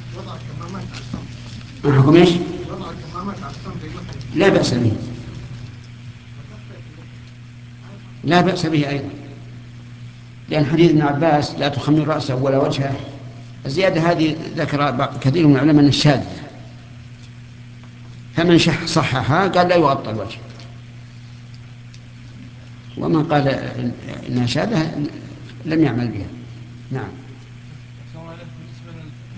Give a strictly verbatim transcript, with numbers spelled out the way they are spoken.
وضع الكمامات على الصمت. حكم ايش؟ وضع الكمامات على الصمت المحرم. لا بأس به، لا بأس به أيضا، لأن حديث ابن عباس لا تخمر رأسه ولا وجهه، الزيادة هذه ذكر كثير من العلماء أن الشاذ، فمن شح صحها قال لا يغطى الوجه، ومن قال إنها شاذة لم يعمل بها. نعم.